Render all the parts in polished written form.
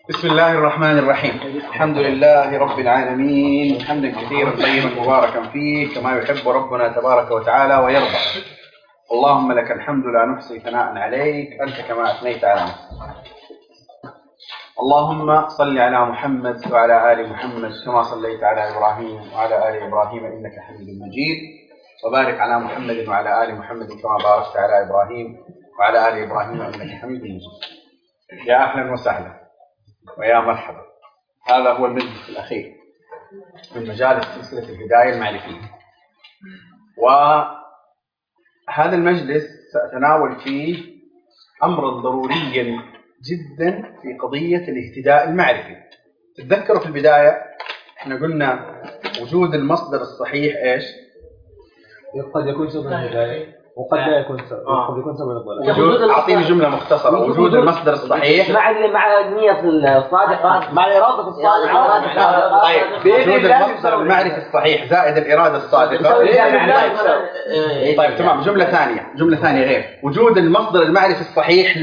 بسم الله الرحمن الرحيم. الحمد لله رب العالمين حمدا كثيرا طيبا مباركا فيه كما يحب ربنا تبارك وتعالى ويرضى. اللهم لك الحمد لا نحصي ثناء عليك أنت كما أثنيت على نفسك. اللهم صل على محمد وعلى آل محمد كما صليت على إبراهيم وعلى آل إبراهيم إنك حميد مجيد، وبارك على محمد وعلى آل محمد كما باركت على إبراهيم وعلى آل إبراهيم إنك حميد مجيد. يا أهلا وسهلا ويا مرحبا. هذا هو المجلس الأخير من مجالس سلسلة الهداية المعرفية، وهذا المجلس سأتناول فيه أمرا ضروريا جدا في قضية الاهتداء المعرفي. تتذكروا في البداية احنا قلنا وجود المصدر الصحيح ايش؟ قد يكون سبب الهداية وقد لا يكون سبب، قد يكون سبب الضلال. أعطيني جملة مختصرة. وجود المصدر الصحيح مع النية الصادقة، مع الإرادة الصادقة. طيب وجود المصدر المعرفي الصحيح زائد الإرادة الصادقة. طيب تمام. جملة ثانية غير وجود المصدر المعرفي الصحيح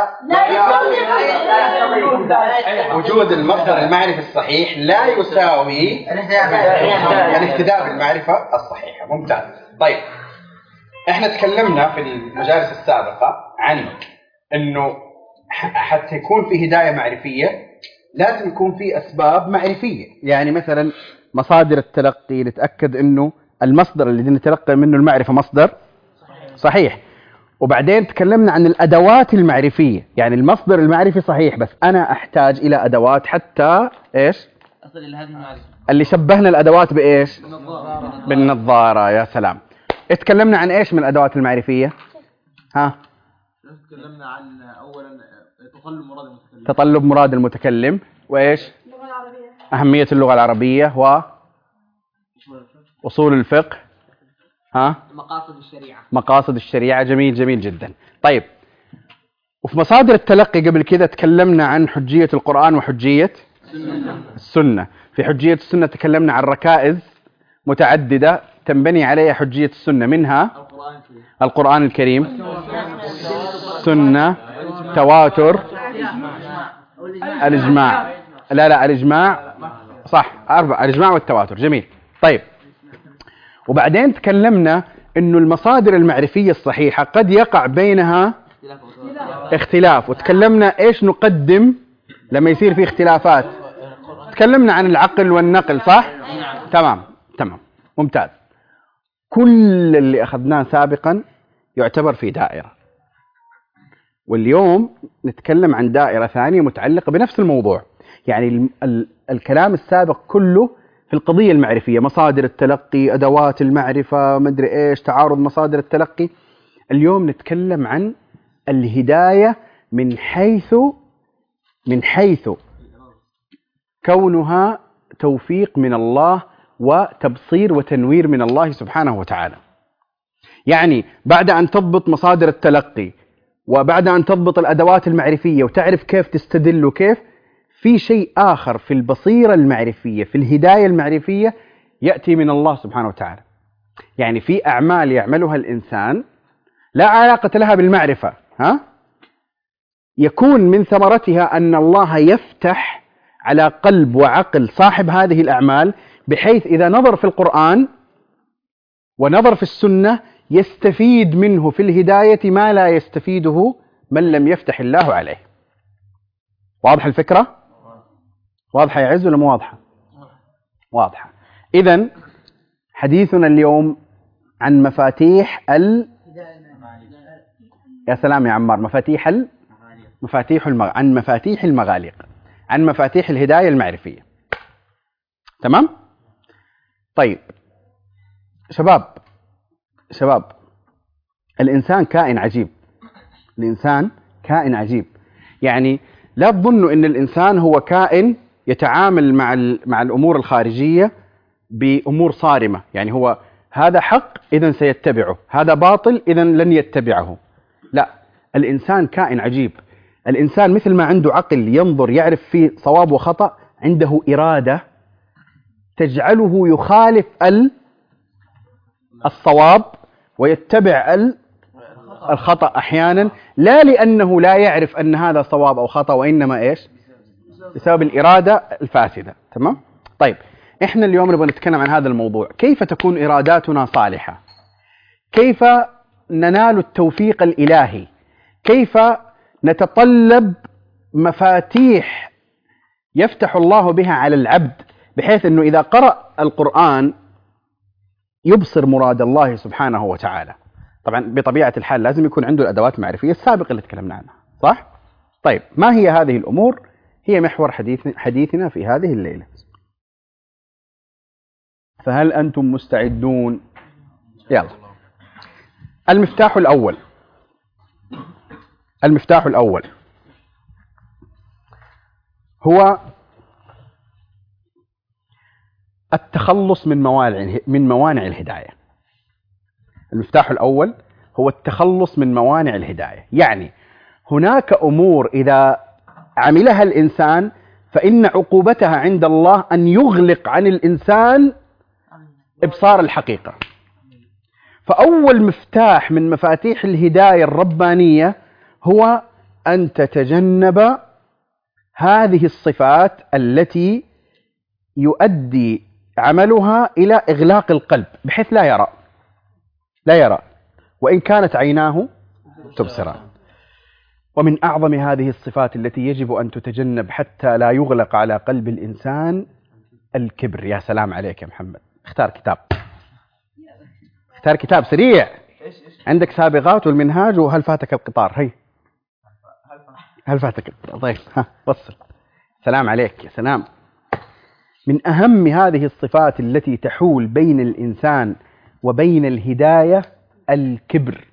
وجود المصدر المعرفي الصحيح لا يساوي الاهتداء بالمعرفة الصحيحة. ممتاز. طيب احنا تكلمنا في المجالس السابقة عن انه حتى يكون في هداية معرفية لازم يكون في اسباب معرفية. يعني مثلا مصادر التلقي نتأكد انه المصدر اللي نتلقى منه المعرفة مصدر صحيح. وبعدين تكلمنا عن الادوات المعرفية، يعني المصدر المعرفي صحيح بس انا احتاج الى ادوات حتى ايش؟ اصل الى هذه المعرفة اللي شبهنا الادوات بايش؟ بالنظارة. يا سلام. اتكلمنا عن ايش من الادوات المعرفيه؟ تكلمنا عن اولا تطلب مراد المتكلم وايش؟ اللغه العربيه، اهميه اللغه العربيه، و اصول الفقه، مقاصد الشريعه. جميل جدا. طيب وفي مصادر التلقي قبل كذا تكلمنا عن حجيه القران وحجيه السنه. في حجيه السنه تكلمنا عن ركائز متعدده تنبني عليها حجية السنة، منها القرآن الكريم، سنة، تواتر، الإجماع. لا الإجماع صح، 4 الإجماع والتواتر. جميل. طيب وبعدين تكلمنا إنه المصادر المعرفية الصحيحة قد يقع بينها اختلاف، وتكلمنا إيش نقدم لما يصير في اختلافات. تكلمنا عن العقل والنقل صح؟ تمام ممتاز. كل اللي أخذناه سابقا يعتبر في دائرة، واليوم نتكلم عن دائرة ثانية متعلقة بنفس الموضوع. يعني الكلام السابق كله في القضية المعرفية، مصادر التلقي، أدوات المعرفة، مدري إيش، تعارض مصادر التلقي. اليوم نتكلم عن الهداية من حيث كونها توفيق من الله وتبصير وتنوير من الله سبحانه وتعالى. يعني بعد أن تضبط مصادر التلقي وبعد أن تضبط الأدوات المعرفية وتعرف كيف تستدل وكيف، في شيء آخر في البصيرة المعرفية، في الهداية المعرفية يأتي من الله سبحانه وتعالى. يعني في أعمال يعملها الإنسان لا علاقة لها بالمعرفة، يكون من ثمرتها أن الله يفتح على قلب وعقل صاحب هذه الأعمال، بحيث إذا نظر في القرآن ونظر في السنة يستفيد منه في الهداية ما لا يستفيده من لم يفتح الله عليه. واضح الفكرة؟ واضحة يا عز ولا مو واضحة؟ واضحة. إذن حديثنا اليوم عن مفاتيح يا سلام يا عمار، عن مفاتيح المغاليق، عن مفاتيح الهداية المعرفية. تمام؟ طيب شباب الإنسان كائن عجيب. يعني لا تظنوا أن الإنسان هو كائن يتعامل مع الأمور الخارجية بأمور صارمة. يعني هو هذا حق إذن سيتبعه، هذا باطل إذن لن يتبعه. لا، الإنسان كائن عجيب. الإنسان مثل ما عنده عقل ينظر يعرف فيه صواب وخطأ، عنده إرادة تجعله يخالف الصواب ويتبع الخطأ أحيانا، لا لأنه لا يعرف أن هذا صواب أو خطأ، وإنما إيش؟ بسبب الإرادة الفاسدة. تمام؟ طيب إحنا اليوم نبغى نتكلم عن هذا الموضوع، كيف تكون إراداتنا صالحة؟ كيف ننال التوفيق الإلهي؟ كيف نتطلب مفاتيح يفتح الله بها على العبد بحيث أنه إذا قرأ القرآن يبصر مراد الله سبحانه وتعالى. طبعا بطبيعة الحال لازم يكون عنده الأدوات المعرفية السابقة اللي تكلمنا عنها، صح؟ طيب ما هي هذه الأمور؟ هي محور حديثنا في هذه الليلة. فهل أنتم مستعدون؟ يلا. المفتاح الأول هو التخلص من موانع الهداية. المفتاح الأول هو التخلص من موانع الهداية، يعني هناك أمور إذا عملها الإنسان فإن عقوبتها عند الله أن يغلق عن الإنسان إبصار الحقيقة. فأول مفتاح من مفاتيح الهداية الربانية هو أن تتجنب هذه الصفات التي يؤدي عملها إلى إغلاق القلب بحيث لا يرى وإن كانت عيناه تبصران. ومن أعظم هذه الصفات التي يجب أن تتجنب حتى لا يغلق على قلب الإنسان الكبر. يا سلام عليك يا محمد، اختار كتاب سريع. عندك سابغات والمنهاج وهل فاتك القطار. هل فاتك القطار؟ طيب وصل. سلام عليك، يا سلام. من أهم هذه الصفات التي تحول بين الإنسان وبين الهداية الكبر.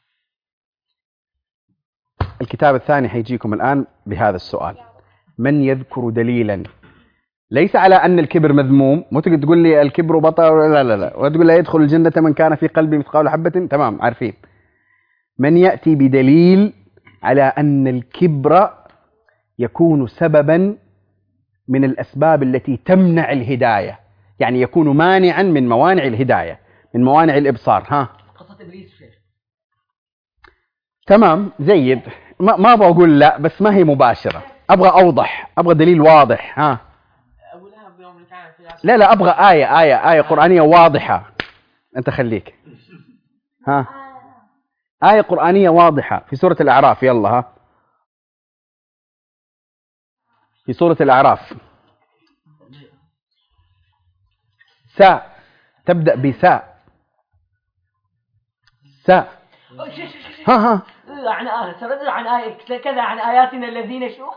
الكتاب الثاني حيجيكم الآن بهذا السؤال: من يذكر دليلا ليس على أن الكبر مذموم؟ مو تقول لي الكبر بطر، لا، وتقول لا يدخل الجنة من كان في قلبه مثقال حبة. تمام، عارفين. من يأتي بدليل على أن الكبر يكون سببا من الأسباب التي تمنع الهداية، يعني يكون مانعا من موانع الهداية، من موانع الإبصار. قصة إبليس شيخ. تمام، جيد. ما بقول لا، بس ما هي مباشرة. أبغى أوضح، أبغى دليل واضح. لا، أبغى آية قرآنية واضحة. أنت خليك. آية قرآنية واضحة في سورة الأعراف. يلا في سورة الأعراف تبدأ بساء. عن آية كذا، عن آياتنا الذين شو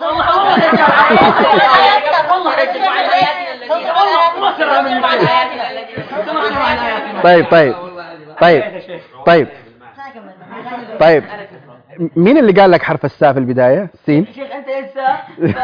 طيب مين اللي قال لك حرف الساء في البداية؟ سين. شيخ أنت الساء.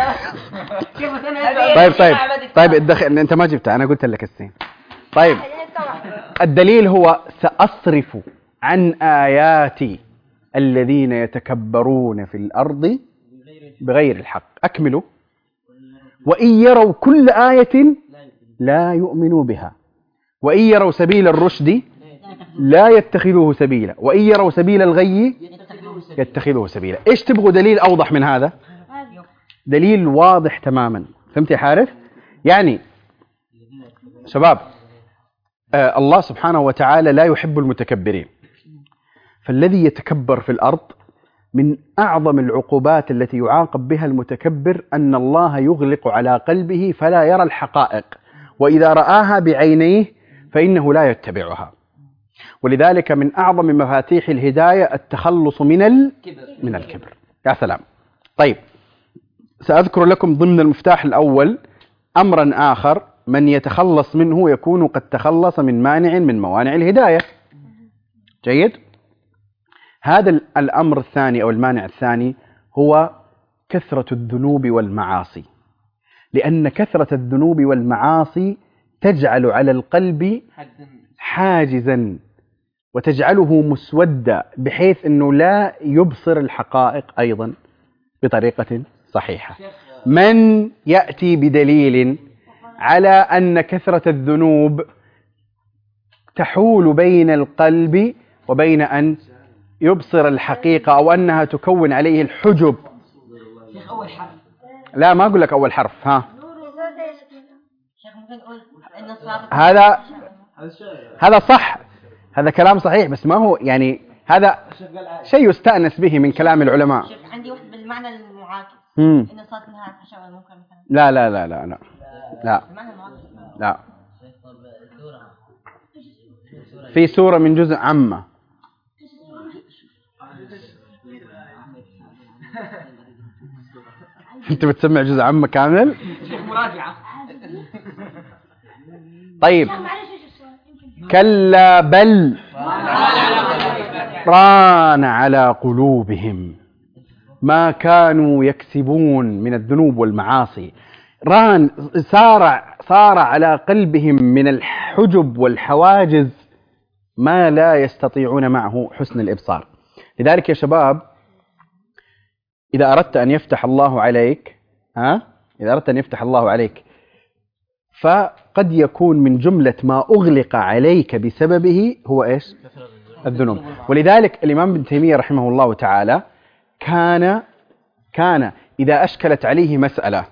طيب انت ما جبتها، انا قلت لك السين. طيب الدليل هو سأصرف عن آياتي الذين يتكبرون في الأرض بغير الحق. أكملوا. وإن يروا كل آية لا يؤمنوا بها، وإن يروا سبيل الرشد لا يتخذوه سبيلا، وإن يروا سبيل الغي يتخذوه سبيلا. إيش تبغوا دليل أوضح من هذا؟ دليل واضح تماما. فهمت يا حارث؟ يعني شباب، الله سبحانه وتعالى لا يحب المتكبرين. فالذي يتكبر في الأرض من أعظم العقوبات التي يعاقب بها المتكبر أن الله يغلق على قلبه فلا يرى الحقائق، وإذا رآها بعينيه فإنه لا يتبعها. ولذلك من أعظم مفاتيح الهداية التخلص من الكبر. يا سلام. طيب سأذكر لكم ضمن المفتاح الأول أمرا آخر من يتخلص منه يكون قد تخلص من مانع من موانع الهداية. جيد. هذا الأمر الثاني أو المانع الثاني هو كثرة الذنوب والمعاصي، لأن كثرة الذنوب والمعاصي تجعل على القلب حاجزا وتجعله مسودا بحيث أنه لا يبصر الحقائق أيضا بطريقة صحيحة. من يأتي بدليل على أن كثرة الذنوب تحول بين القلب وبين أن يبصر الحقيقة أو أنها تكون عليه الحجب؟ لا ما أقول لك أول حرف. ها شيخ ممكن نقول إن الصلاة هذا صح، هذا كلام صحيح، بس ما هو يعني هذا شيء يستأنس به من كلام العلماء. شيخ عندي واحد بالمعنى المعاكس إن الصلاة منها الفحشاء والمنكر مثلا. لا لا لا لا لا لا المعنى المعاكس. لا. في سورة من جزء عامة. أنت بتسمع جزء عامة كامل؟ مراجعة. طيب كلا بل ران على قلوبهم ما كانوا يكسبون من الذنوب والمعاصي. ران صار على قلبهم من الحجب والحواجز ما لا يستطيعون معه حسن الإبصار. لذلك يا شباب إذا أردت أن يفتح الله عليك إذا أردت أن يفتح الله عليك فقد يكون من جملة ما أغلق عليك بسببه هو إيش؟ الذنوب. ولذلك الإمام ابن تيمية رحمه الله تعالى كان إذا أشكلت عليه مسألة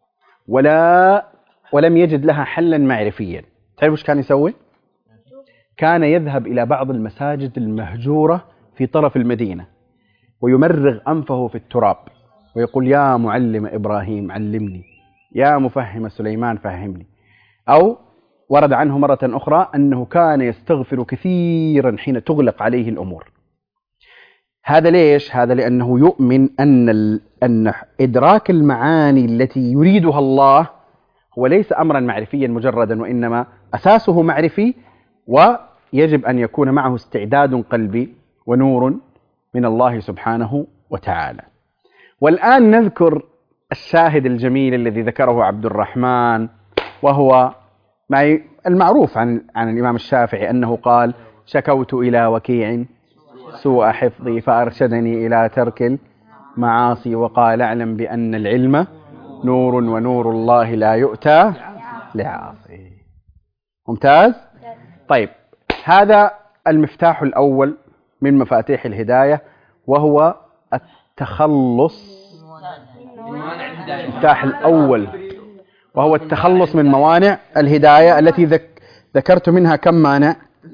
ولم يجد لها حلا معرفيا، تعرف وش كان يسوي؟ كان يذهب إلى بعض المساجد المهجورة في طرف المدينة ويمرغ أنفه في التراب ويقول يا معلم إبراهيم علمني، يا مفهم سليمان فهمني. أو ورد عنه مرة أخرى أنه كان يستغفر كثيرا حين تغلق عليه الأمور. هذا ليش؟ هذا لأنه يؤمن أن إدراك المعاني التي يريدها الله هو ليس أمرا معرفيا مجردا، وإنما أساسه معرفي، ويجب أن يكون معه استعداد قلبي ونور من الله سبحانه وتعالى. والآن نذكر الشاهد الجميل الذي ذكره عبد الرحمن، وهو المعروف عن الإمام الشافعي أنه قال شكوت إلى وكيع سوء حفظي فأرشدني إلى ترك المعاصي وقال اعلم بأن العلم نور ونور الله لا يؤتى لعاصي. ممتاز. طيب هذا المفتاح الأول من مفاتيح الهداية، وهو التخلص. المفتاح الأول وهو التخلص من موانع الهداية التي ذكرت منها كم مانع؟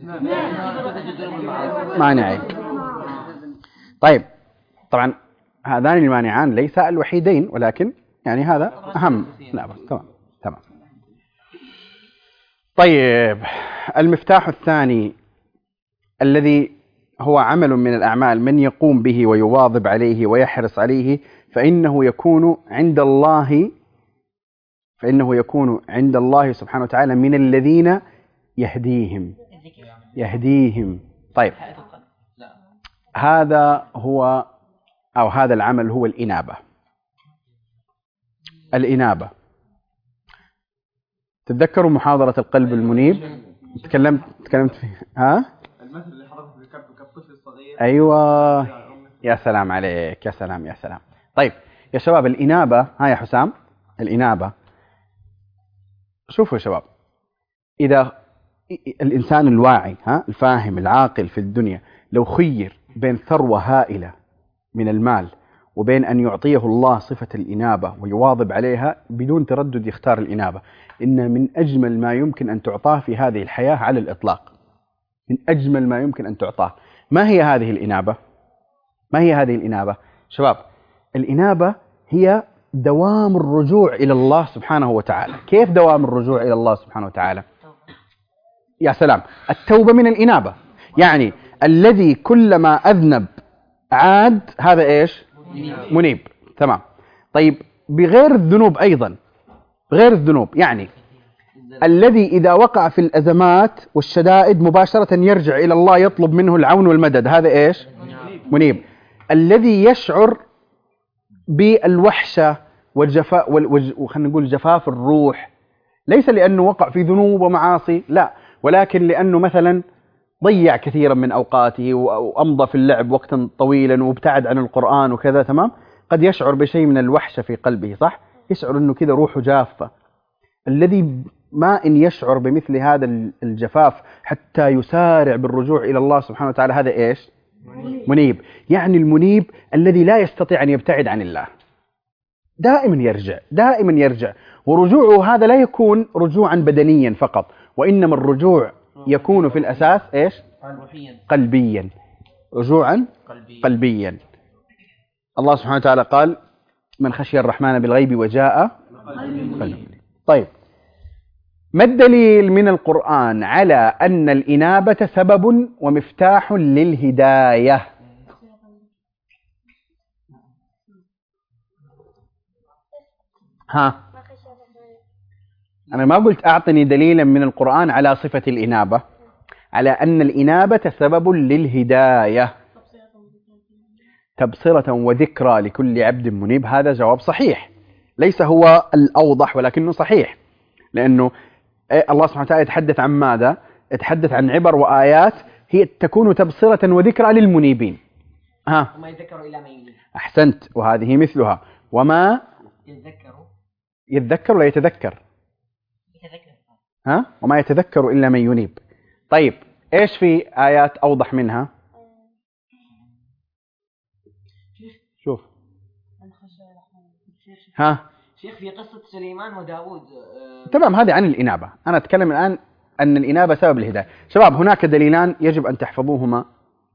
مانعين. طيب طبعا هذان المانعان ليس الوحيدين، ولكن يعني هذا أهم. لا بس تمام. طيب المفتاح الثاني الذي هو عمل من الأعمال من يقوم به ويواظب عليه ويحرص عليه فإنه يكون عند الله سبحانه وتعالى من الذين يهديهم. طيب هذا العمل هو الإنابة. تتذكروا محاضرة القلب المنيب؟ تكلمت فيه. المثل اللي حضرتك ذكرته كالطفل الصغير. أيوة يا سلام عليك، يا سلام. طيب يا شباب الإنابة، يا حسام، الإنابة شوفوا يا شباب، إذا الإنسان الواعي الفاهم العاقل في الدنيا لو خير بين ثروة هائلة من المال وبين أن يعطيه الله صفة الإنابة ويواظب عليها بدون تردد يختار الإنابة. إن من أجمل ما يمكن أن تعطاه في هذه الحياة على الإطلاق، من أجمل ما يمكن أن تعطاه. ما هي هذه الإنابة؟ شباب الإنابة هي دوام الرجوع إلى الله سبحانه وتعالى. كيف دوام الرجوع إلى الله سبحانه وتعالى؟ يا سلام، التوبة من الإنابة. يعني الذي كلما أذنب عاد هذا إيش؟ منيب. تمام. طيب بغير الذنوب أيضا، بغير الذنوب، يعني الذي إذا وقع في الأزمات والشدائد مباشرة يرجع إلى الله يطلب منه العون والمدد، هذا إيش؟ منيب. الذي يشعر بالوحشة والجفاء وخلينا نقول جفاف الروح، ليس لأنه وقع في ذنوب ومعاصي، لا، ولكن لأنه مثلا ضيع كثيرا من أوقاته وأمضى في اللعب وقتا طويلا وابتعد عن القرآن وكذا. تمام. قد يشعر بشيء من الوحشة في قلبه، صح؟ يشعر أنه كذا روحه جافة. الذي ما إن يشعر بمثل هذا الجفاف حتى يسارع بالرجوع إلى الله سبحانه وتعالى، هذا إيش؟ منيب. يعني المنيب الذي لا يستطيع أن يبتعد عن الله دائما يرجع. ورجوعه هذا لا يكون رجوعا بدنيا فقط، وإنما الرجوع يكون في الأساس إيش؟ قلبيا، رجوعا قلبيا. الله سبحانه وتعالى قال من خشي الرحمن بالغيب وجاء قلبي. طيب، ما الدليل من القرآن على أن الإنابة سبب ومفتاح للهداية؟ ها، أنا ما قلت أعطني دليلا من القرآن على صفة الإنابة، على أن الإنابة سبب للهداية، تبصرة وذكرى لكل عبد منيب. هذا جواب صحيح، ليس هو الأوضح ولكنه صحيح، لأنه الله سبحانه وتعالى يتحدث عن ماذا؟ يتحدث عن عبر وآيات هي تكون تبصرة وذكرى للمنيبين. ها، وما يذكر إلا من ينيب. أحسنت، وهذه مثلها. وما يذكر ولا يتذكر؟ ها، وما يتذكر إلا من ينيب. طيب، إيش في آيات أوضح منها؟ شوف، ها شيخ في قصة سليمان وداود. تمام، هذه عن الإنابة. أنا أتكلم الآن أن الإنابة سبب الهداية. شباب، هناك دليلان يجب أن تحفظوهما،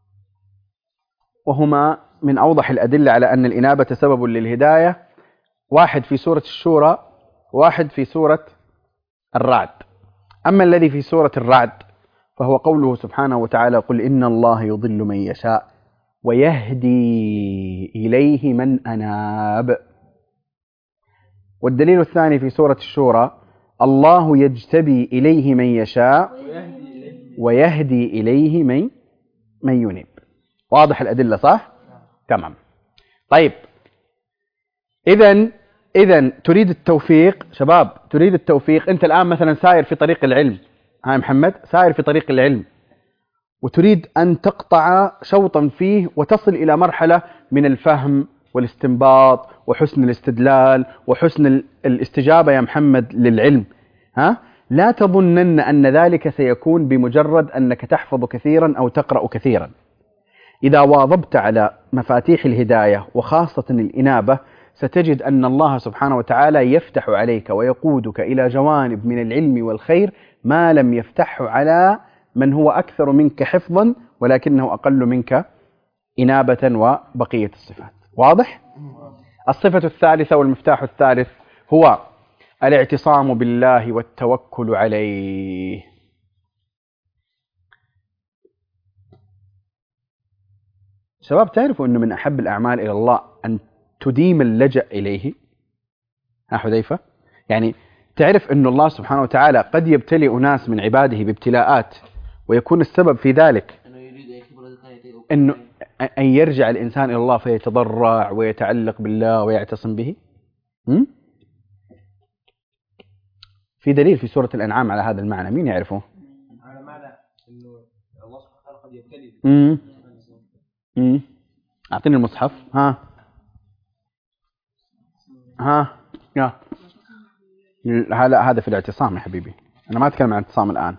وهما من أوضح الأدلة على أن الإنابة سبب للهداية، واحد في سورة الشورى، واحد في سورة الرعد. أما الذي في سورة الرعد فهو قوله سبحانه وتعالى قل إن الله يضل من يشاء ويهدي إليه من أناب. والدليل الثاني في سورة الشورى الله يجتبي إليه من يشاء ويهدي إليه من ينيب. واضح الأدلة صح؟ تمام. طيب، إذن تريد التوفيق. شباب، تريد التوفيق. أنت الآن مثلا سائر في طريق العلم، هاي محمد سائر في طريق العلم، وتريد أن تقطع شوطا فيه وتصل إلى مرحلة من الفهم والاستنباط وحسن الاستدلال وحسن الاستجابة يا محمد للعلم. لا تظنن أن ذلك سيكون بمجرد أنك تحفظ كثيرا أو تقرأ كثيرا. إذا واظبت على مفاتيح الهداية وخاصة الإنابة ستجد أن الله سبحانه وتعالى يفتح عليك ويقودك إلى جوانب من العلم والخير ما لم يفتحه على من هو أكثر منك حفظا ولكنه أقل منك إنابة وبقية الصفات. واضح؟ الصفة الثالثة والمفتاح الثالث هو الاعتصام بالله والتوكل عليه. شباب، تعرفوا أنه من أحب الأعمال إلى الله أن تديم اللجأ إليه؟ ها حذيفة؟ يعني تعرف أن الله سبحانه وتعالى قد يبتلي أناس من عباده بابتلاءات ويكون السبب في ذلك أنه أن يرجع الإنسان إلى الله فيتضرع ويتعلق بالله ويعتصم به. في دليل في سورة الأنعام على هذا المعنى، مين يعرفه؟ على معنى أنه الله سبحانه وتعالى قد يبتلي. أعطيني المصحف. هذا في الاعتصام يا حبيبي، أنا ما أتكلم عن الاعتصام الآن.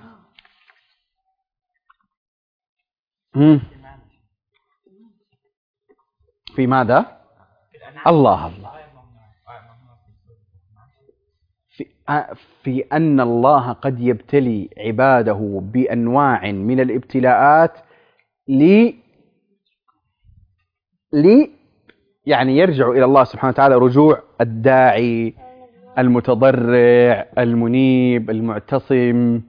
في ماذا؟ الله في أن الله قد يبتلي عباده بأنواع من الابتلاءات يعني يرجع إلى الله سبحانه وتعالى رجوع الداعي المتضرع المنيب المعتصم.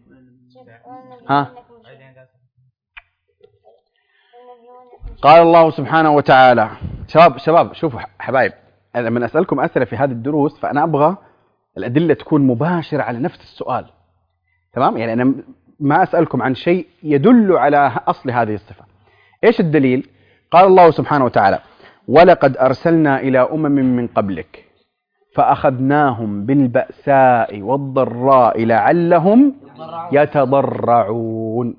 قال الله سبحانه وتعالى. شباب شوفوا حبايب، أنا لما أسألكم أسئلة في هذه الدروس فأنا أبغى الأدلة تكون مباشرة على نفس السؤال. تمام؟ يعني أنا ما أسألكم عن شيء يدل على أصل هذه الصفة. إيش الدليل؟ قال الله سبحانه وتعالى ولقد أرسلنا إلى من قبلك فأخذناهم بالبأساء والضراء لعلهم يتضرعون.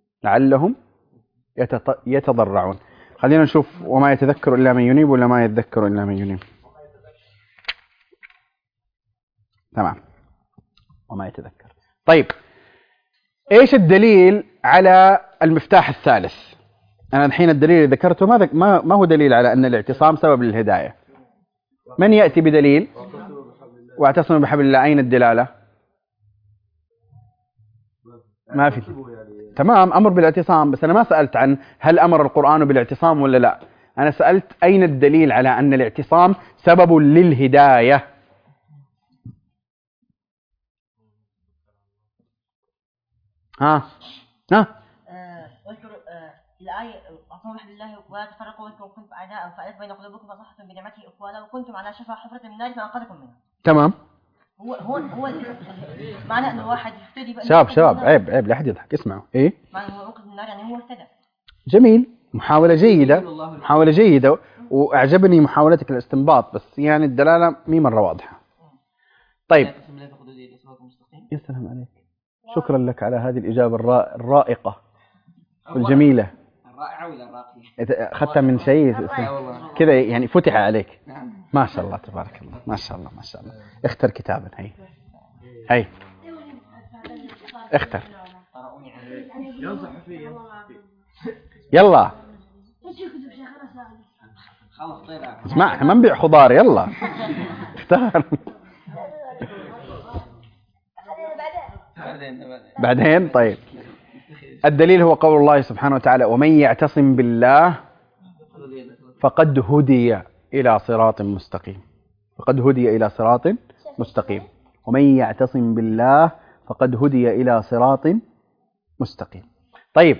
يتضرعون. خلينا نشوف وما يتذكر إلا من ينيب ولا ما يتذكر إلا من ينيب. تمام، وما يتذكر. طيب، إيش الدليل على المفتاح الثالث؟ أنا الحين الدليل اللي ذكرته ما هو دليل على أن الاعتصام سبب للهداية. من يأتي بدليل؟ واعتصموا بحبل الله، أين الدلالة؟ ما في. تمام، أمر بالاعتصام، بس أنا ما سألت عن هل أمر القرآن بالاعتصام ولا لا. أنا سألت أين الدليل على أن الاعتصام سبب للهداية. ها واذكر الآية اعتصموا بحبل الله ولا تفرقوا واذكروا كنتم أعداء فألف بين قلوبكم فأصبحتم بنعمته إخوانا وكنتم على شفا حفرة من النار فأنقذكم منها. تمام. هو معنى انه واحد يهتدي شباب عيب لا احد يضحك، اسمعوا. ايه معنى هو انقذ من النار يعني هو اهتدى. جميل، محاولة جيدة واعجبني محاولتك الاستنباط، بس يعني الدلالة مي مرة واضحة. طيب يا سلام عليك، شكرا لك على هذه الإجابة الرائقة والجميلة. الرائعة ولا الراقية؟ أخذتها من شيء كذا يعني فتح عليك. ما شاء الله تبارك الله، ما شاء الله. اختر كتابا. هي اختر. يلا اسمع، احنا ما نبيع خضار. يلا اختار. بعدين. طيب الدليل هو قول الله سبحانه وتعالى: ومن يعتصم بالله فقد هدي إلى صراط مستقيم. فقد هدي إلى صراط مستقيم. ومن يعتصم بالله فقد هدي إلى صراط مستقيم. طيب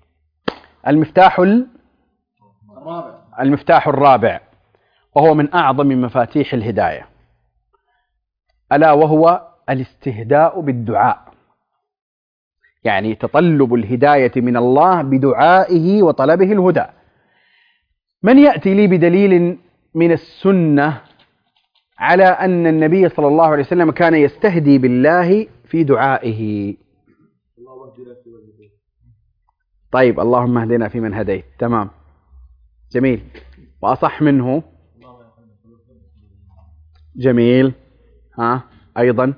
المفتاح الرابع، وهو من أعظم مفاتيح الهداية، ألا وهو الاستهداء بالدعاء، يعني تطلب الهداية من الله بدعائه وطلبه الهدى. من يأتي لي بدليل من السنة على أن النبي صلى الله عليه وسلم كان يستهدي بالله في دعائه؟ طيب اللهم اهدنا فيمن هديت. تمام جميل. وأصح منه؟ جميل. أيضا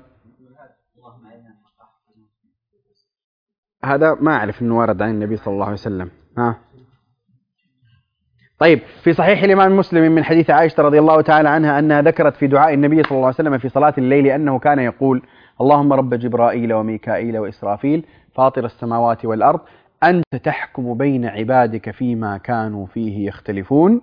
هذا ما أعرف أنه ورد عن النبي صلى الله عليه وسلم. طيب في صحيح الإمام مسلم من حديث عائشة رضي الله تعالى عنها أنها ذكرت في دعاء النبي صلى الله عليه وسلم في صلاة الليل أنه كان يقول: اللهم رب جبرائيل وميكائيل وإسرافيل فاطر السماوات والأرض أنت تحكم بين عبادك فيما كانوا فيه يختلفون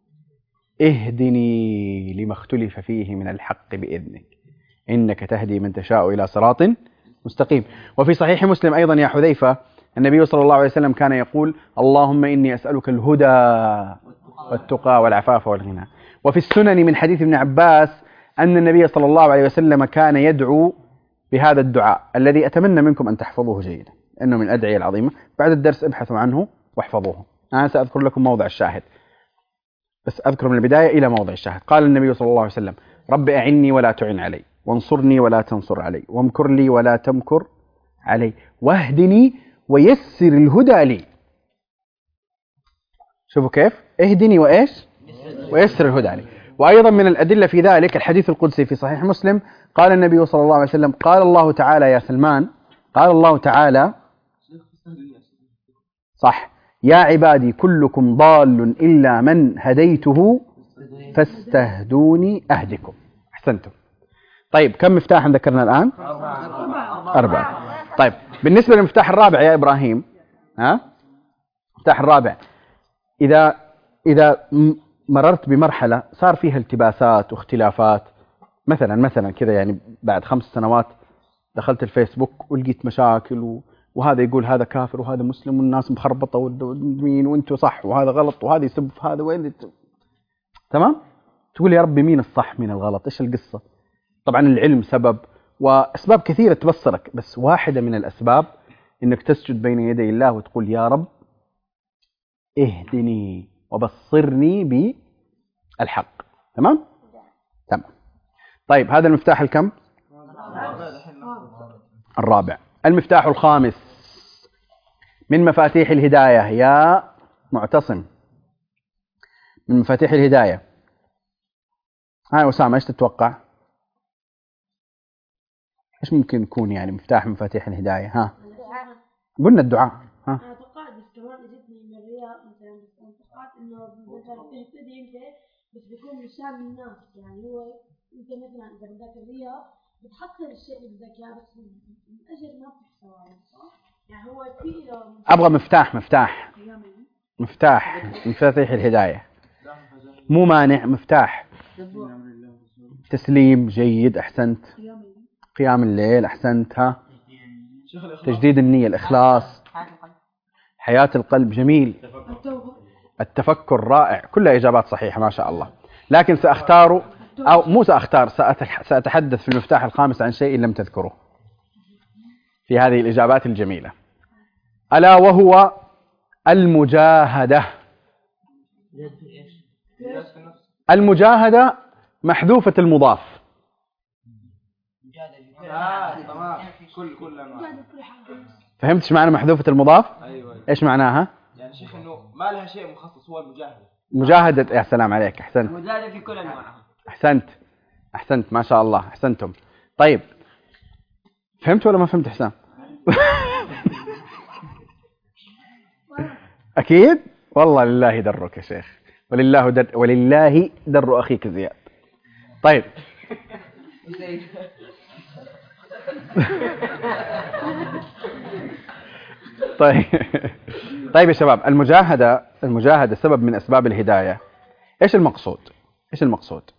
اهدني لما اختلف فيه من الحق بإذنك إنك تهدي من تشاء إلى صراط مستقيم. وفي صحيح مسلم أيضا يا حذيفة النبي صلى الله عليه وسلم كان يقول: اللهم إني أسألك الهدى والتقى والعفاف والغنى. وفي السنن من حديث ابن عباس أن النبي صلى الله عليه وسلم كان يدعو بهذا الدعاء الذي أتمنى منكم أن تحفظوه جيدا، إنه من الأدعية العظيمة. بعد الدرس ابحثوا عنه واحفظوه. أنا سأذكر لكم موضع الشاهد، بس أذكر من البداية إلى موضع الشاهد. قال النبي صلى الله عليه وسلم: رب أعني ولا تعن علي، وانصرني ولا تنصر علي، وامكر لي ولا تمكر علي، واهدني ويسر الهدى لي. شوفوا كيف اهدني وإيش ويسر الهدى لي. وأيضا من الأدلة في ذلك الحديث القدسي في صحيح مسلم، قال النبي صلى الله عليه وسلم: قال الله تعالى يا سلمان، قال الله تعالى صح: يا عبادي كلكم ضال إلا من هديته فاستهدوني أهدكم. أحسنتم. طيب كم مفتاحا ذكرنا الآن؟ 4. طيب بالنسبة للمفتاح الرابع يا إبراهيم، المفتاح الرابع إذا مررت بمرحلة صار فيها التباسات واختلافات، مثلا كذا، يعني بعد 5 سنوات دخلت الفيسبوك ولقيت مشاكل وهذا يقول هذا كافر وهذا مسلم والناس مخربطة ومين وانتوا صح وهذا غلط وهذا يسب في هذا وين تمام؟ تقول يا ربي مين الصح مين الغلط، ايش القصة؟ طبعا العلم سبب وأسباب كثيرة تبصرك، بس واحدة من الأسباب إنك تسجد بين يدي الله وتقول يا رب اهدني وبصرني بالحق. تمام؟ تمام. طيب هذا المفتاح الكم؟ الرابع. المفتاح الخامس من مفاتيح الهداية يا معتصم، من مفاتيح الهداية. هاي أسامة ايش تتوقع؟ ايش ممكن يكون يعني مفتاح مفاتيح الهداية؟ قلنا الدعاء. توقعت انه مثلا تهتدي انت بس بيكون مشان الناس، يعني هو انت مثلا اذا بدك الرياء بتحصل الشيء اللي بدك اياه بس الاجر ما بتحصله، صح؟ يعني هو في ابغى مفتاح مفاتيح الهدايه، مو مانع، مفتاح. تسليم جيد، احسنت. قيام الليل، احسنت. ها، تجديد النية، الإخلاص، حياة القلب، جميل. التفكر، رائع. كلها إجابات صحيحة ما شاء الله. لكن سأختار، أو مو سأختار، سأتحدث في المفتاح الخامس عن شيء لم تذكره في هذه الإجابات الجميلة، ألا وهو المجاهدة. المجاهدة محذوفة المضاف. فهمت ايش معنى محذوفة المضاف؟ أيوة. ايش معناها؟ يعني شيخ انه ما لها شيء مخصص، هو المجاهدة. مجاهدة، يا سلام عليك، احسنت. المجاهدة في كل انواعها. احسنت ما شاء الله، احسنتم. طيب فهمت ولا ما فهمت حسام؟ اكيد والله لله درك يا شيخ، ولله در اخيك زياد. طيب طيب يا شباب، المجاهدة سبب من أسباب الهداية. إيش المقصود؟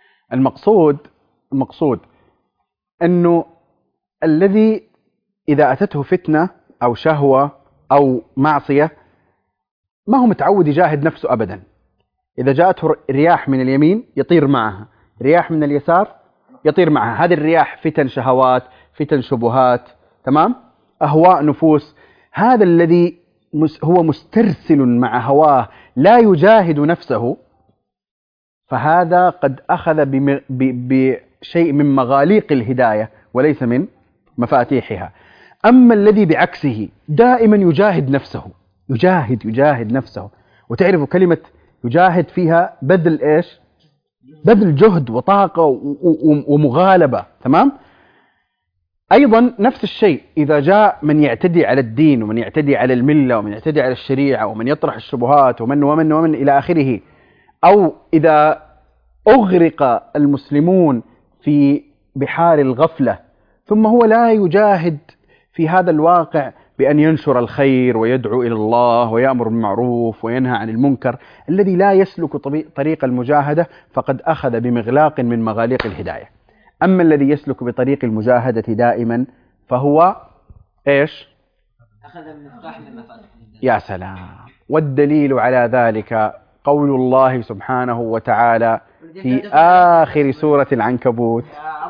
المقصود أنه الذي إذا أتته فتنة أو شهوة أو معصية ما هو متعود يجاهد نفسه أبدا. إذا جاءته رياح من اليمين يطير معها، رياح من اليسار يطير معها. هذه الرياح فتن شهوات، فتن شبهات، تمام، أهواء نفوس. هذا الذي هو مسترسل مع هواه لا يجاهد نفسه، فهذا قد أخذ بشيء من مغاليق الهداية وليس من مفاتيحها. أما الذي بعكسه دائما يجاهد نفسه، يجاهد نفسه. وتعرفوا كلمة يجاهد فيها بذل إيش؟ بذل جهد وطاقة ومغالبة، تمام؟ أيضا نفس الشيء إذا جاء من يعتدي على الدين ومن يعتدي على الملة ومن يعتدي على الشريعة ومن يطرح الشبهات ومن إلى آخره، أو إذا أغرق المسلمون في بحار الغفلة ثم هو لا يجاهد في هذا الواقع بأن ينشر الخير ويدعو إلى الله ويأمر بالمعروف وينهى عن المنكر، الذي لا يسلك طريق المجاهدة فقد أخذ بمغلاق من مغاليق الهداية. أما الذي يسلك بطريق المجاهدة دائما فهو إيش؟ أخذ المفتاح من مفاتيح الهداية. يا سلام. والدليل على ذلك قول الله سبحانه وتعالى في آخر سورة العنكبوت: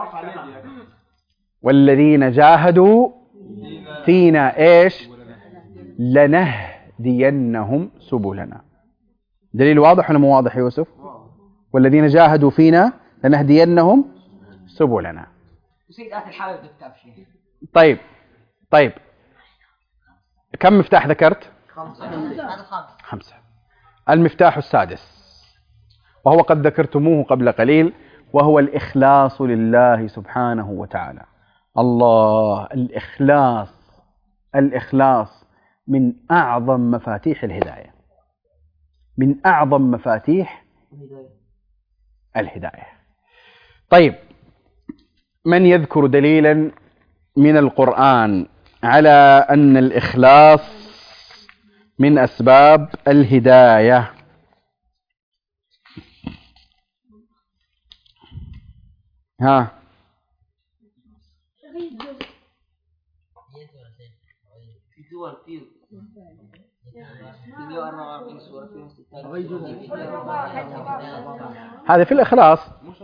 والذين جاهدوا فينا إيش؟ لنهدينهم سبلنا. دليل واضح ولا مو واضح يوسف؟ والذين جاهدوا فينا لنهدينهم سبلنا. وسيد آخر الحالة بالكتاب شيء. طيب كم مفتاح ذكرت؟ 5. المفتاح السادس وهو قد ذكرتموه قبل قليل، وهو الإخلاص لله سبحانه وتعالى. الله، الإخلاص من أعظم مفاتيح الهداية، من أعظم مفاتيح الهداية. طيب من يذكر دليلا من القرآن على أن الإخلاص من أسباب الهداية؟ ها، هذا في الإخلاص.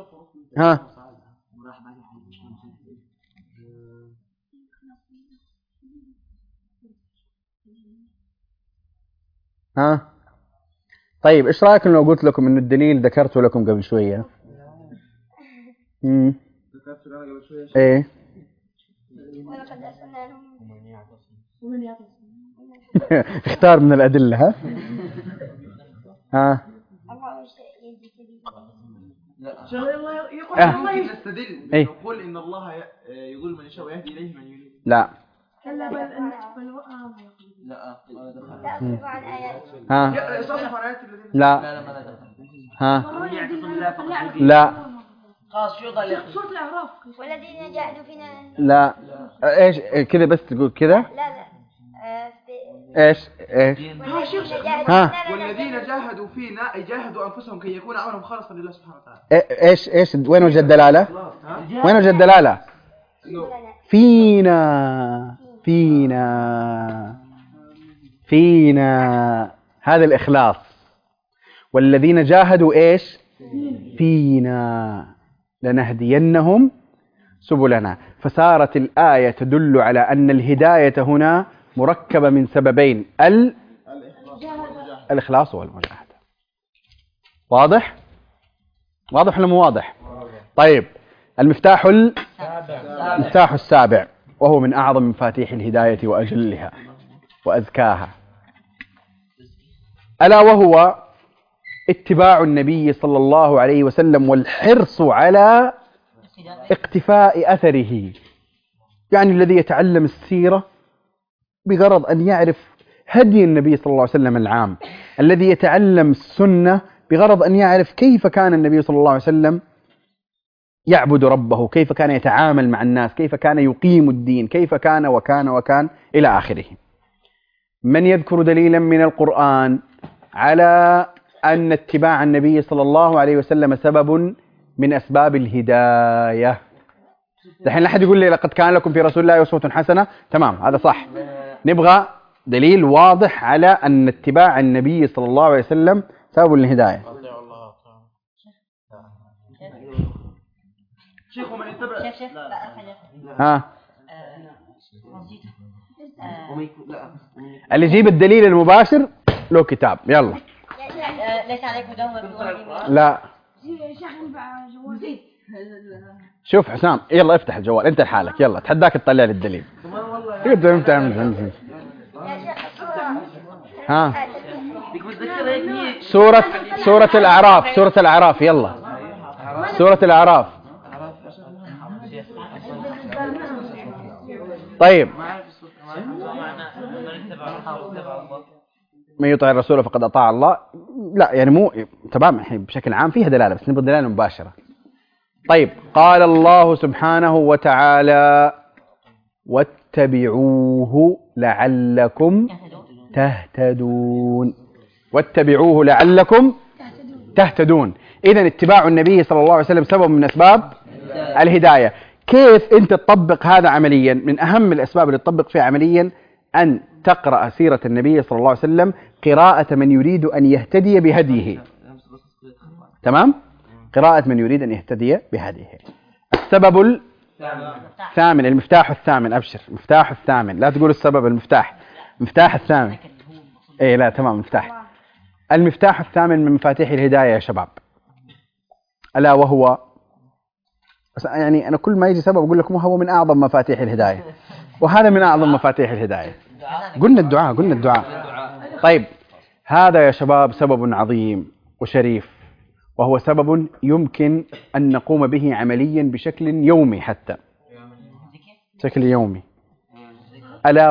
ها طيب ايش رايكم لو قلت لكم ان الدليل ذكرته لكم قبل شويه؟ ذكرت لنا قبل شويه. ايه ولقد أرسلنا اختار من الادله. ها يقول نستدل إيه؟ يقول إن الله يقول من يشاء ويهدي إليه من يريد. لا ها لا ها لا خلاص شو ضل سورة الأعراف. والذين جاهدوا فينا لا ايش كذا بس تقول كذا لا ايش ها والذين جاهدوا فينا أي جاهدوا أنفسهم كي يكون عونهم خالصا لله سبحانه وتعالى. ايش وين وجه الدلالة؟ وين وجه الدلالة؟ فينا هذا الإخلاص. والذين جاهدوا ايش؟ فينا لنهدينهم سبلنا. فصارت الآية تدل على أن الهداية هنا مركبة من سببين: الإخلاص والمجاهدة. واضح ولا مو واضح؟ طيب المفتاح السابع، وهو من أعظم مفاتيح الهداية وأجلها وأزكاها، ألا وهو اتباع النبي صلى الله عليه وسلم والحرص على اقتفاء أثره. يعني الذي يتعلم السيرة بغرض أن يعرف هدي النبي صلى الله عليه وسلم العام، الذي يتعلم السنة بغرض أن يعرف كيف كان النبي صلى الله عليه وسلم يعبد ربه، كيف كان يتعامل مع الناس، كيف كان يقيم الدين، كيف كان وكان إلى آخره. من يذكر دليلا من القرآن على أن اتباع النبي صلى الله عليه وسلم سبب من أسباب الهداية؟ الحين لا أحد يقول لي لقد كان لكم في رسول الله أسوة حسنة. تمام، هذا صح. نبغى دليل واضح على أن اتباع النبي صلى الله عليه وسلم سبب للهداية. شيخ ومن يتبع شيخ ها اللي يجيب الدليل المباشر له كتاب. يلا. ليس عليكم دم لا شيخ ينفع جوال. شوف حسام، يلا افتح الجوال انت لحالك، يلا تحداك تطلع لي الدليل. ها سورة الأعراف يلا. سورة الأعراف. طيب من يطع الرسول فقد أطاع الله. لا يعني مو تمام، بشكل عام فيها دلالة بس نبغى دلالة مباشرة. طيب قال الله سبحانه وتعالى: واتبعوه لعلكم تهتدون. واتبعوه لعلكم تهتدون. إذن اتباع النبي صلى الله عليه وسلم سبب من أسباب الهداية. كيف أنت تطبق هذا عمليا؟ من أهم الأسباب اللي تطبق فيها عمليا أن تقرأ سيرة النبي صلى الله عليه وسلم قراءة من يريد أن يهتدي بهديه. تمام؟ قراءة من يريد أن يهتدي بهديه. السبب الثامن، المفتاح الثامن. أبشر، مفتاح الثامن، لا تقول السبب، المفتاح الثامن. إيه لا تمام، المفتاح الثامن من مفاتيح الهداية يا شباب، ألا وهو، يعني أنا كل ما يجي سبب أقول لكم هو من أعظم مفاتيح الهداية، وهذا من أعظم مفاتيح الهداية. قلنا الدعاء. طيب هذا يا شباب سبب عظيم وشريف، وهو سبب يمكن أن نقوم به عمليا بشكل يومي، حتى بشكل يومي. ألا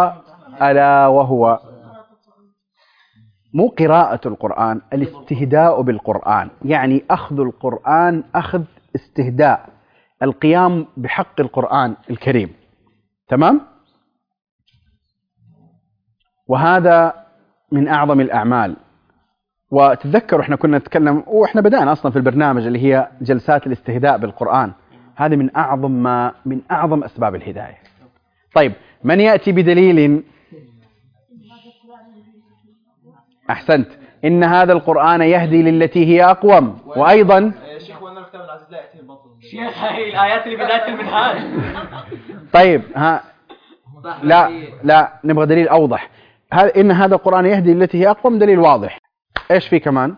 وهو مو قراءة القرآن، الاستهداء بالقرآن. يعني أخذ القرآن أخذ استهداء، القيام بحق القرآن الكريم. تمام؟ وهذا من أعظم الأعمال. وتذكروا احنا كنا نتكلم واحنا بدأنا أصلا في البرنامج اللي هي جلسات الاستهداء بالقرآن، هذه من أعظم أسباب الهداية. طيب من يأتي بدليل؟ أحسنت، إن هذا القرآن يهدي للتي هي أقوم. وأيضا شيخ وانا الكتاب العزيز لا يأتيه الباطل. شيخ هاي الآيات اللي بداية المنهاج. طيب لا نبغى دليل أوضح. إن هذا القرآن يهدي للتي هي أقوم دليل واضح. إيش في كمان؟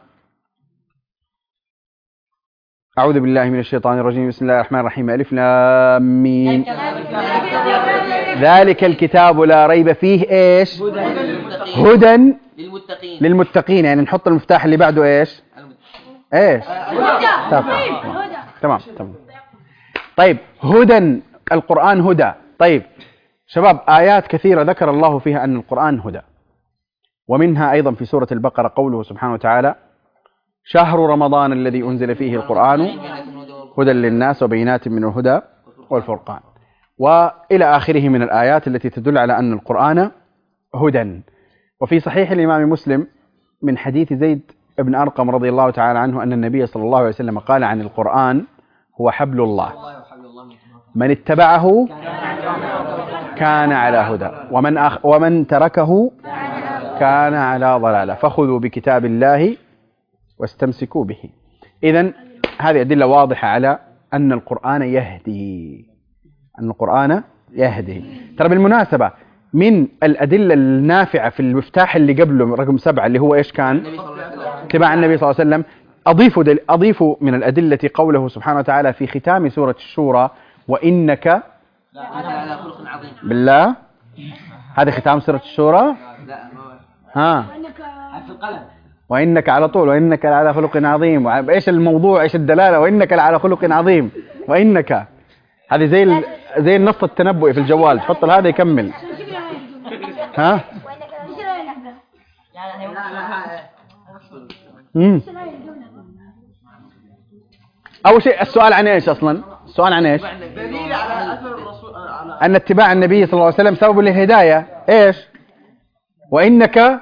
أعوذ بالله من الشيطان الرجيم. بسم الله الرحمن الرحيم. ألف لام ميم. ذلك الكتاب لا ريب فيه. إيش؟ هدى للمتقين. يعني نحط المفتاح اللي بعده إيش؟ إيش؟ تمام. طيب هدى، القرآن هدى. طيب شباب آيات كثيرة ذكر الله فيها أن القرآن هدى، ومنها أيضا في سورة البقرة قوله سبحانه وتعالى: شهر رمضان الذي أنزل فيه القرآن هدى للناس وبينات من الهدى والفرقان، وإلى آخره من الآيات التي تدل على أن القرآن هدى. وفي صحيح الإمام مسلم من حديث زيد بن أرقم رضي الله تعالى عنه أن النبي صلى الله عليه وسلم قال عن القرآن: هو حبل الله، من اتبعه كان على هدى ومن تركه كان على ضلالة، فخذوا بكتاب الله واستمسكوا به. إذن هذه أدلة واضحة على أن القرآن يهدي، أن القرآن يهدي. ترى بالمناسبة من الأدلة النافعة في المفتاح اللي قبله رقم 7 اللي هو إيش كان؟ اتباع النبي صلى الله عليه وسلم. أضيف من الأدلة قوله سبحانه وتعالى في ختام سورة الشورى: وإنك بالله. هذا ختام سورة الشورى. ها وإنك على طول، وإنك على خلق عظيم. إيش الموضوع؟ إيش الدلالة؟ وإنك على خلق عظيم. وإنك هذه زي النص التنبؤي في الجوال، تحط هذا يكمل. ها أول شيء السؤال عن إيش أصلا؟ السؤال عن إيش؟ دليل على أثر الرسول أن اتباع النبي صلى الله عليه وسلم سبب للهداية. إيش؟ وإنك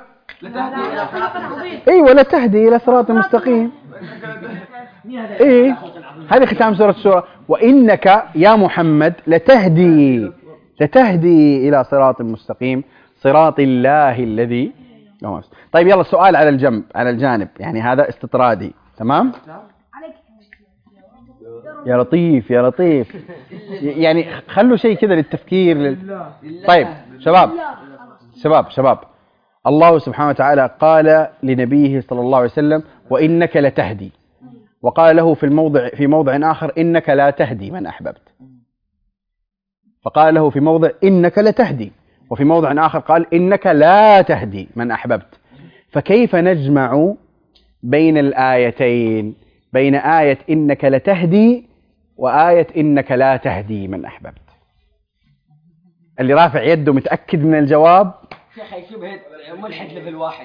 أيوة لتهدي إلى صراط مستقيم. إيه هذه ختام سورة الشورى: وإنك يا محمد لتهدي إلى صراط مستقيم صراط الله الذي. طيب يلا السؤال على الجانب، يعني هذا استطرادي. تمام؟ يا لطيف يا لطيف، يعني خلوا شيء كذا للتفكير طيب شباب الله سبحانه وتعالى قال لنبيه صلى الله عليه وسلم: وإنك لتهدي، وقال له في موضع آخر: إنك لا تهدي من أحببت. فقال له في موضع: إنك لتهدي، وفي موضع آخر قال: إنك لا تهدي من أحببت. فكيف نجمع بين الآيتين، بين آية إنك لتهدي وآية إنك لا تهدي من أحببت؟ اللي رافع يده متأكد من الجواب؟ شيخ يشبه ملحد ليفل 1.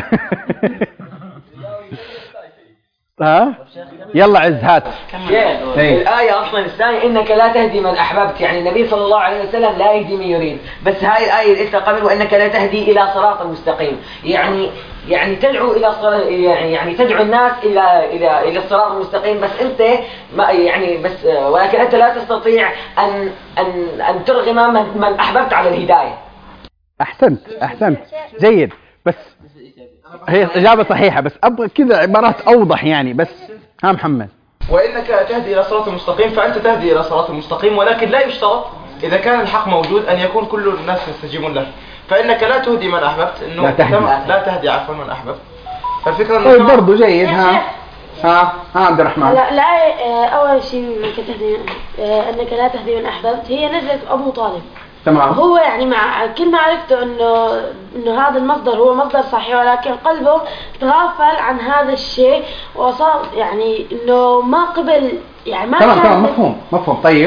ها يلا عز هات. الآية أصلا الثانية إنك لا تهدي من أحببت، يعني النبي صلى الله عليه وسلم لا يهدي من يريد. بس هاي الآية اللي قبل: وإنك لا تهدي إلى صراط مستقيم، يعني تدعو إلى يعني تدعو الناس إلى الصراط المستقيم، بس أنت ما يعني بس ولكن أنت لا تستطيع أن ترغم من أحببت على الهداية. أحسنت جيد، بس هي إجابة صحيحة، بس أبغى كذا عبارات أوضح يعني. بس ها محمد: وإنك تهدي إلى صراط المستقيم، فأنت تهدي إلى صراط المستقيم، ولكن لا يشترط إذا كان الحق موجود أن يكون كل الناس يستجيبون له. فإنك لا تهدي من أحببت، إنه لا تهدي عفوا من أحببت. فالفكرة إنه طيب برضو جيد. ها عبد الرحمن. لا أول شيء أنك لا تهدي من أحببت هي نزلت أبو طالب. تمام. هو يعني مع كل ما عرفته انه هذا المصدر هو مصدر صحيح، ولكن قلبه تغافل عن هذا الشيء وصار يعني انه ما قبل، يعني ما تمام مفهوم. طيب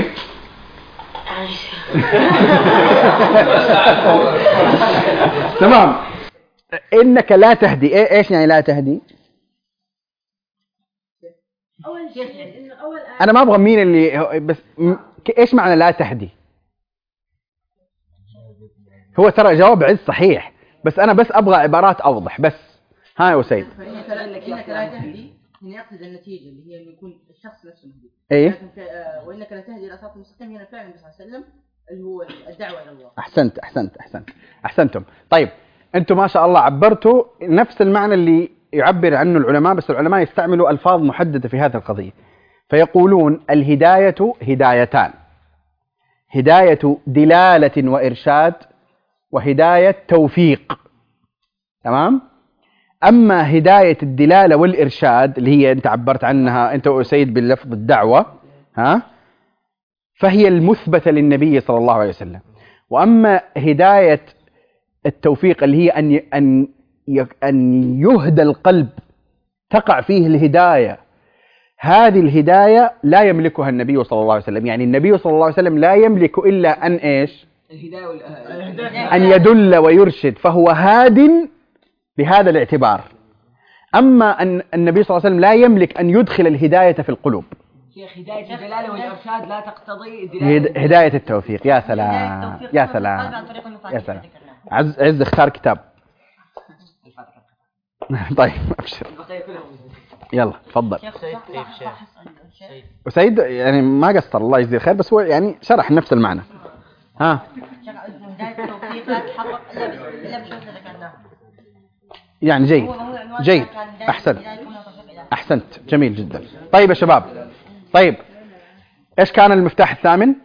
تمام. انك لا تهدي، ايش يعني لا تهدي؟ اول شيء انه اول انا ما ابغى مين اللي بس ايش معنى لا تهدي؟ هو ترى جواب عز صحيح، بس أنا بس أبغى عبارات أوضح. بس ها يا وسيد. فإنك لا تهدي هنا يقصد النتيجة اللي هي أن يكون الشخص نفسه مهدي. إيه. وإنك لا تهدي إلى صراط المستقيم هنا فعلا النبي صلى الله عليه وسلم اللي هو الدعوة إلى الله. أحسنتم. طيب أنتم ما شاء الله عبرتوا نفس المعنى اللي يعبر عنه العلماء، بس العلماء يستعملوا ألفاظ محددة في هذه القضية، فيقولون الهداية هدايتان: هداية دلالة وإرشاد، وهداية توفيق. تمام؟ أما هداية الدلالة والإرشاد اللي هي أنت عبرت عنها أنت وسيد باللفظ الدعوة، فهي المثبتة للنبي صلى الله عليه وسلم. وأما هداية التوفيق اللي هي أن يهدى القلب تقع فيه الهداية، هذه الهداية لا يملكها النبي صلى الله عليه وسلم. يعني النبي صلى الله عليه وسلم لا يملك إلا أن إيش؟ الهداية أن يدل ويرشد فهو هاد بهذا الاعتبار. أما أن النبي صلى الله عليه وسلم لا يملك أن يدخل الهداية في القلوب. شيخ هداية الدلالة والإرشاد لا تقتضي هداية التوفيق. يا سلام يا سلام يا سلام. عز اختار كتاب. طيب أبشر يلا تفضل. وسيد يعني ما قصر الله يجزيه الخير، بس هو يعني شرح نفس المعنى. ها يعني جيد جيد أحسنت جميل جدا. طيب يا شباب، طيب إيش كان المفتاح الثامن؟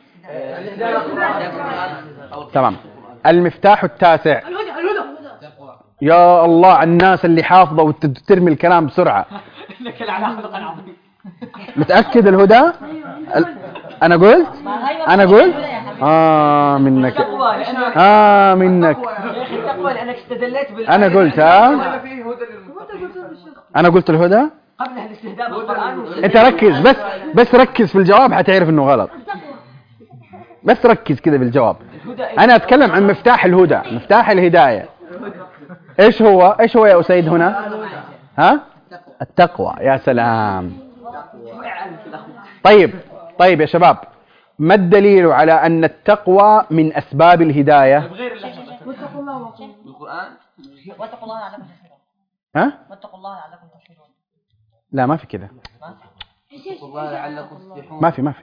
تمام. المفتاح التاسع. يا الله على الناس اللي حافظة وترمي الكلام بسرعة. متأكد الهدى؟ أنا قلت منك منك أنا قلت أنا قلت الهدى قبل الاستهداء بالقرآن. أنت ركز بس ركز في الجواب حتعرف إنه غلط. بس ركز كذا بالجواب. أنا أتكلم عن مفتاح الهدى، مفتاح الهداية. إيش هو يا أسيد هنا؟ ها؟ التقوى. يا سلام. طيب يا شباب، ما الدليل على أن التقوى من أسباب الهداية؟ واتقوا الله القرآن. واتقوا الله لعلكم تفلحون. ها؟ واتقوا الله لعلكم تفلحون. لا ما في كذا. واتقوا الله لعلكم تفلحون. ما في.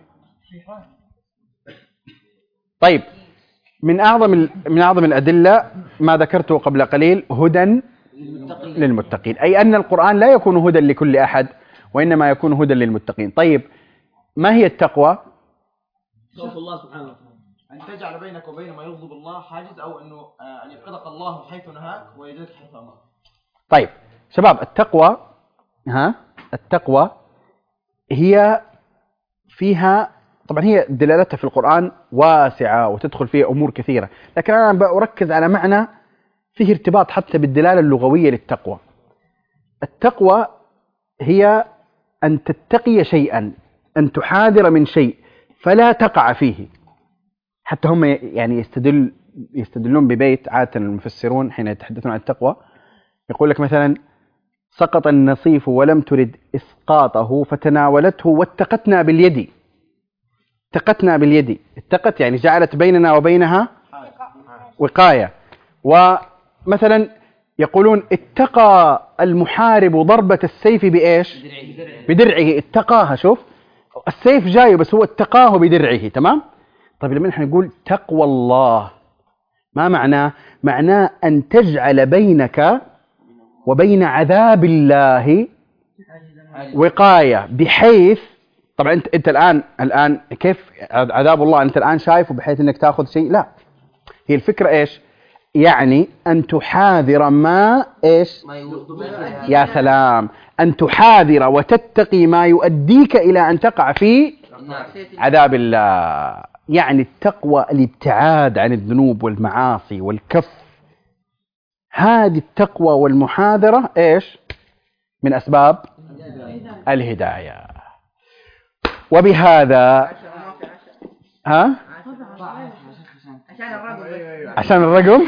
طيب من أعظم الأدلة ما ذكرته قبل قليل، هدى للمتقين، أي أن القرآن لا يكون هدى لكل أحد وإنما يكون هدى للمتقين. طيب ما هي التقوى؟ خوف الله سبحانه وتعالى. أن تجعل بينك وبين ما يغضب الله حاجز، أو أنه أن يفقدك الله حيث نهاك ويجدك حيث أمرك. طيب شباب، التقوى هي فيها طبعا هي دلالتها في القرآن واسعة وتدخل فيها أمور كثيرة، لكن أنا بركز على معنى فيه ارتباط حتى بالدلالة اللغوية للتقوى. التقوى هي أن تتقي شيئا، أن تحاذر من شيء فلا تقع فيه. حتى هم يعني يستدلون ببيت عادة المفسرون حين يتحدثون عن التقوى، يقول لك مثلا: سقط النصيف ولم ترد إسقاطه فتناولته واتقتنا باليد. اتقت يعني جعلت بيننا وبينها وقاية. ومثلا يقولون: اتقى المحارب ضربة السيف بإيش؟ بدرعه. اتقاها، شوف السيف جاي بس هو اتقاه بدرعه. تمام؟ طيب لما نحن نقول تقوى الله ما معناه؟ معناه أن تجعل بينك وبين عذاب الله وقاية، بحيث طبعا انت الان كيف عذاب الله انت الان شايفه بحيث انك تاخذ شيء؟ لا، هي الفكرة ايش؟ يعني ان تحاذر ما ايش؟ يا سلام، ان تحاذر وتتقي ما يؤديك الى ان تقع في عذاب الله. يعني التقوى الابتعاد عن الذنوب والمعاصي والكف. هذه التقوى والمحاذرة ايش؟ من اسباب الهداية. وبهذا عشان الرقم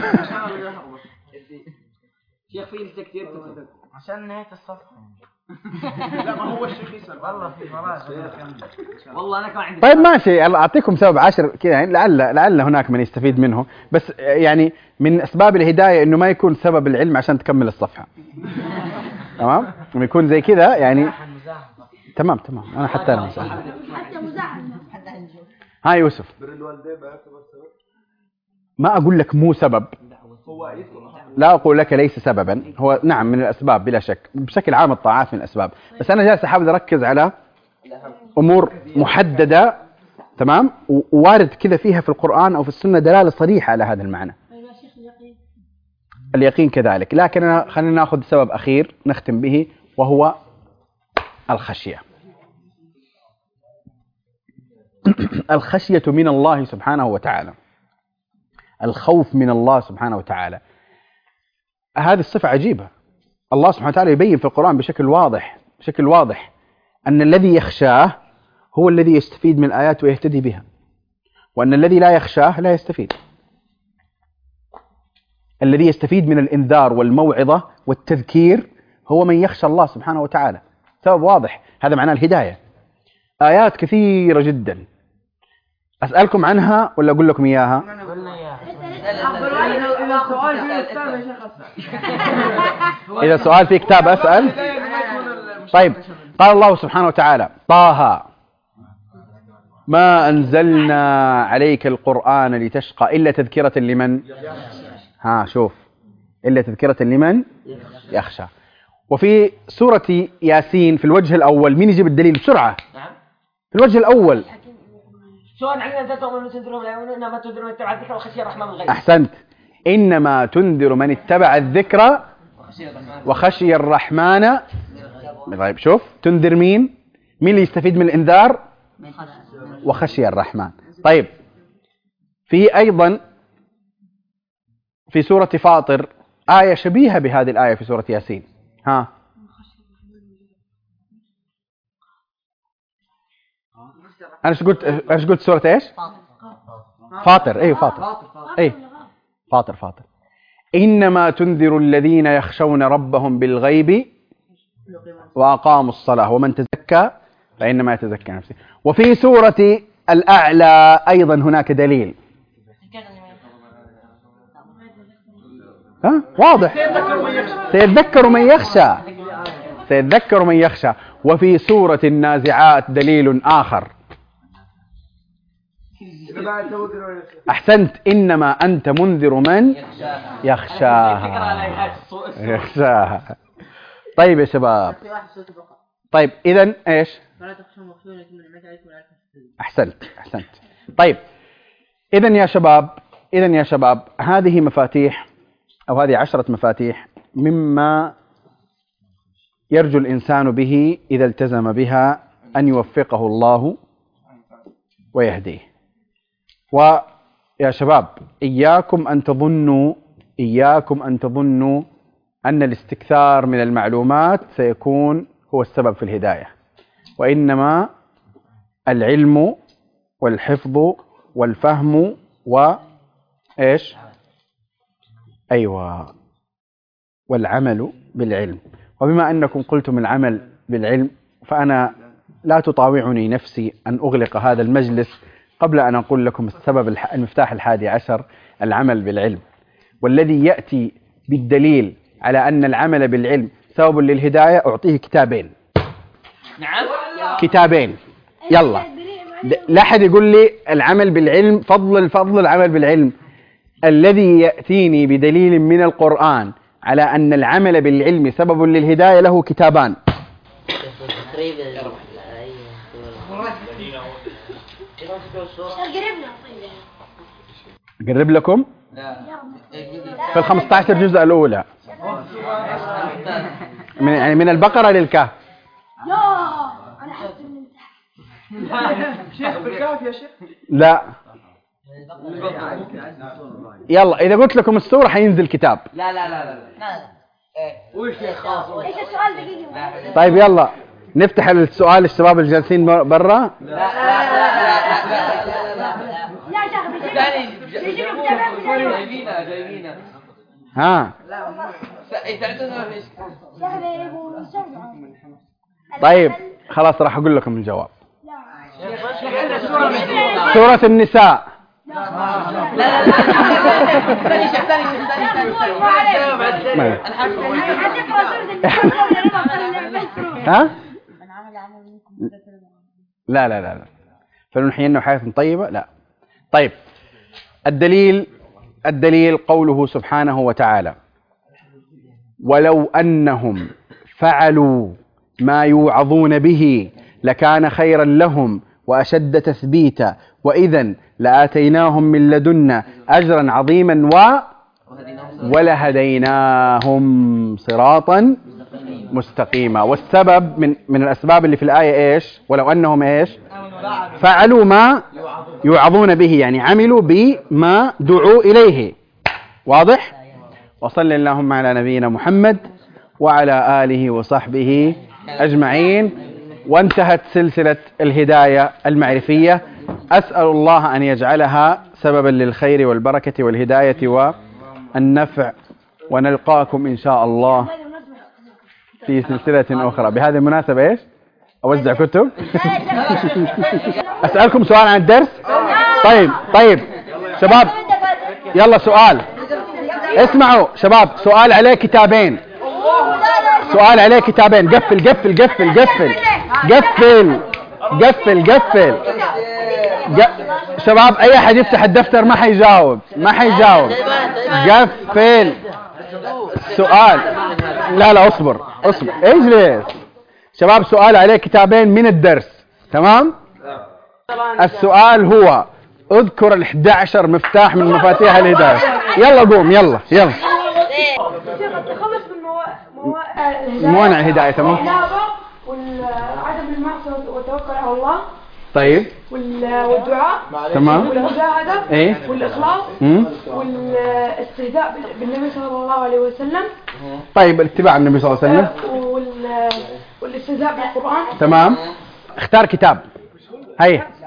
شيخ في لسه كثير عشان نهاية الصفحة. لا ما هو الشيخ يسأل والله في فراغ. والله أنا كان عندي. طيب ماشي، أعطيكم سبب 10 كذا يعني لعل هناك من يستفيد منه، بس يعني من أسباب الهداية إنه ما يكون سبب العلم عشان تكمل الصفحة. تمام؟ إنه يكون زي كذا يعني. تمام أنا حتى مزاح. ها يوسف، ما أقول لك مو سبب، لا أقول لك ليس سببا، هو نعم من الأسباب بلا شك، بشكل عام الطاعات من الأسباب، بس أنا جالس أحاول أركز على أمور محددة. تمام؟ ووارد كذا فيها في القرآن أو في السنة دلالة صريحة على هذا المعنى. اليقين كذلك، لكن خلينا نأخذ سبب أخير نختم به، وهو الخشية. الخشية من الله سبحانه وتعالى، الخوف من الله سبحانه وتعالى. هذه الصفة عجيبة. الله سبحانه وتعالى يبين في القرآن بشكل واضح أن الذي يخشاه هو الذي يستفيد من الآيات ويهتدي بها، وأن الذي لا يخشاه لا يستفيد. الذي يستفيد من الإنذار والموعظة والتذكير هو من يخشى الله سبحانه وتعالى. سبب واضح، هذا معناه الهداية. آيات كثيرة جدا، أسألكم عنها ولا أقول لكم إياها؟ إذا سؤال في كتاب أسأل. طيب، قال الله سبحانه وتعالى: طه ما أنزلنا عليك القرآن لتشقى إلا تذكرة لمن؟ شوف، إلا تذكرة لمن يخشى. وفي سورة ياسين في الوجه الأول، مين يجيب الدليل بسرعة؟ في الوجه الأول. سؤال عندنا تؤمن تنذرهم لا يؤمنون إنما تنذر من اتبع الذكر وخشي الرحمن الغيب. أحسنت، إنما تنذر من اتبع الذكر وخشي الرحمن. طيب شوف، تنذر مين؟ مين اللي يستفيد من الإنذار؟ وخشي الرحمن. طيب، في أيضا في سورة فاطر آية شبيهة بهذه الآية في سورة ياسين. أنا ايش قلت سورة ايش؟ فاطر. اي فاطر. اي فاطر. إنما تنذر الذين يخشون ربهم بالغيب وأقاموا الصلاة ومن تزكى فإنما يتزكى نفسه. وفي سورة الأعلى أيضا هناك دليل. واضح، سيذكر من يخشى. سيذكر من يخشى. وفي سورة النازعات دليل آخر. أحسنت، إنما أنت منذر من يخشاها. طيب يا شباب، طيب إذن إيش؟ أحسنت. طيب إذن يا شباب هذه مفاتيح، أو هذه 10 مفاتيح مما يرجو الإنسان به إذا التزم بها أن يوفقه الله ويهديه. ويا شباب، إياكم أن تظنوا أن الاستكثار من المعلومات سيكون هو السبب في الهداية، وإنما العلم والحفظ والفهم وإيش؟ أيوة، والعمل بالعلم. وبما أنكم قلتم العمل بالعلم، فأنا لا تطاوعني نفسي أن أغلق هذا المجلس قبل أن أقول لكم السبب المفتاح 11، العمل بالعلم. والذي يأتي بالدليل على أن العمل بالعلم سبب للهداية أعطيه كتابين. نعم، كتابين. يلا، لا أحد يقول لي العمل بالعلم فضل العمل بالعلم. الذي يأتيني بدليل من القرآن على أن العمل بالعلم سبب للهداية له كتابان. أقرب لكم في 15 جزء الأولى، يعني من البقرة للكهف. شيخ بالكهف يا شيخ؟ لا، يلا إذا قلت لكم السورة حينزل كتاب. لا. ايش السؤال دقيقة؟ طيب يلا نفتح السؤال، الشباب اللي جالسين برا. لا جايبينها. طيب خلاص راح أقول لكم الجواب. سورة النساء. لا فلنحيينه حياة طيبة. لا. طيب الدليل قوله سبحانه وتعالى: ولو أنهم فعلوا ما يوعظون به لكان خيرا لهم وأشد تثبيتا وإذا لآتيناهم من لدنا أجرا عظيما ولهديناهم صراطا مستقيما. والسبب من الأسباب اللي في الآية إيش؟ ولو أنهم إيش؟ فعلوا ما يوعظون به، يعني عملوا بما دعوا إليه. واضح؟ وصل اللهم على نبينا محمد وعلى آله وصحبه أجمعين. وانتهت سلسلة الهداية المعرفية. أسأل الله أن يجعلها سببا للخير والبركة والهداية النفع، ونلقاكم إن شاء الله في سلسلة أخرى. بهذه المناسبة إيش؟ أوزع كتب. أسألكم سؤال عن الدرس. طيب شباب يلا سؤال. اسمعوا شباب، سؤال عليه كتابين. سؤال عليه كتابين. قفل قفل قفل قفل قفل قفل قفل. شباب أي أحد يفتح الدفتر ما حيجاوب، ما حيجاوب. قفل. سؤال. لا اصبر اجلس. شباب سؤال عليه كتابين من الدرس، تمام؟ السؤال هو اذكر ال11 مفتاح من مفاتيح الهداية. يلا قوم يلا. موانع الهداية. تمام. وعدم المعصية والتوكل على الله. طيب. والدعاء. تمام. والمجاهدة. ايه. والإخلاص. والاستهزاء بالنبي صلى الله عليه وسلم. طيب الاتباع النبي صلى الله عليه وسلم. والاستهزاء بالقرآن. تمام. اختار كتاب. هيا.